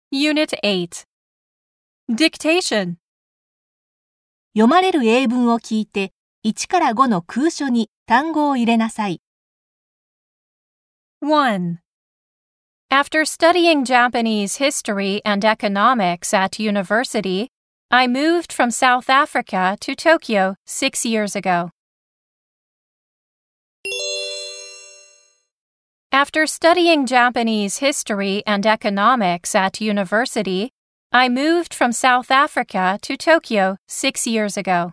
Unit 8 Dictation 読まれる英文を聞いて、1から5の空書に単語を入れなさい。 1. After studying Japanese history and economics at university, I moved from South Africa to Tokyo 6 years ago. After studying Japanese history and economics at university, I moved from South Africa to Tokyo 6 years ago.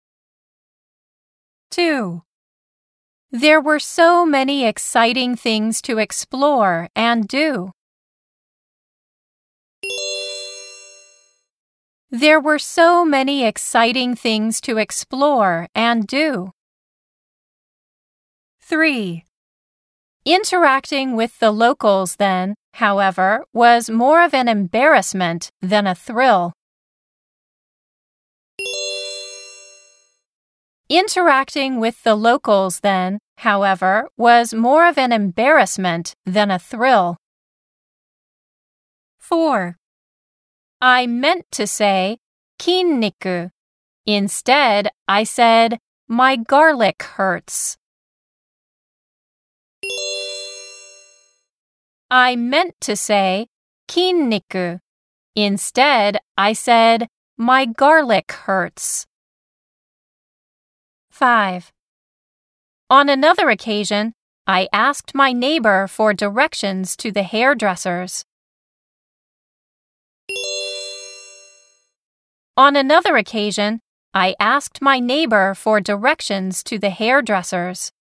2. There were so many exciting things to explore and do. There were so many exciting things to explore and do. 3. Interacting with the locals then, however, was more of an embarrassment than a thrill. Interacting with the locals then, however, was more of an embarrassment than a thrill. 4. I meant to say 筋肉. Instead, I said, my garlic hurts. I meant to say 筋肉. Instead, I said, my garlic hurts. 5. On another occasion, I asked my neighbor for directions to the hairdressers. On another occasion, I asked my neighbor for directions to the hairdressers.